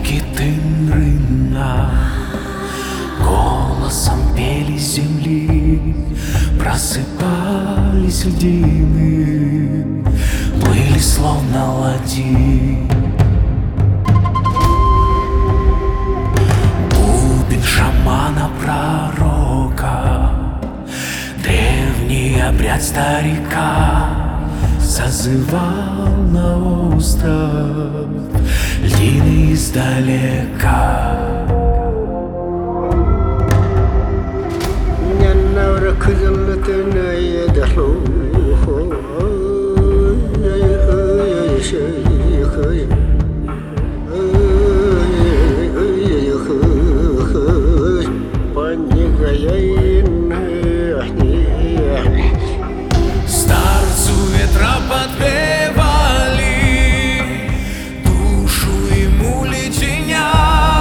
Птички тынрына голосом пели земли, просыпались льдины, плыли словно ладьи. Бубен шамана пророка, древний обряд старика созывал на остров льдины издалека. Старцу ветра подпевали, душу ему леденя,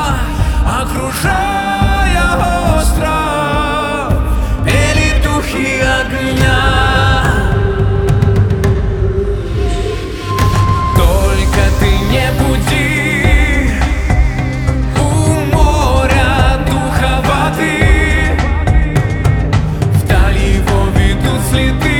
окружая остров, пели духи огня. Только ты не буди у моря духа воды, вдали его ведут следы.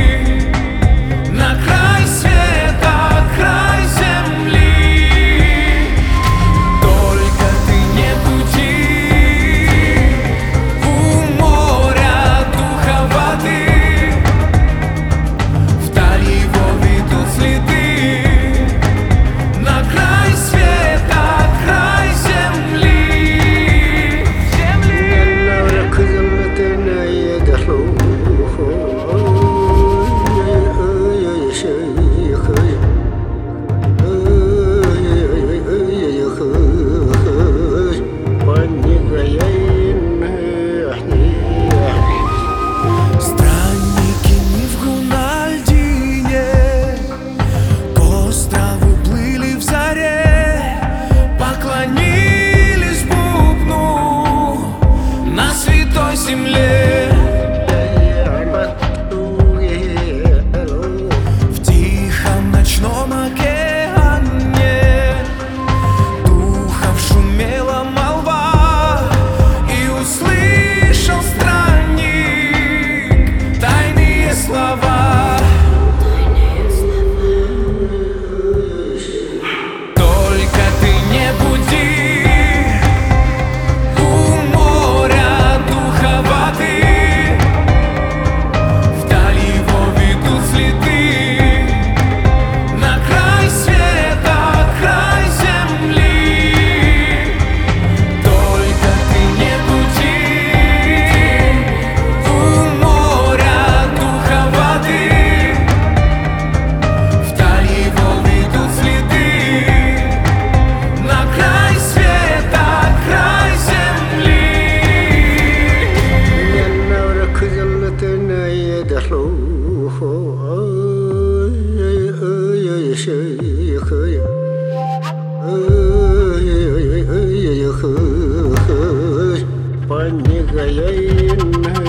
Земле в тихом ночном океане духов шумела молва, и услышал странник тайные слова. Только ты не буди Панигаяин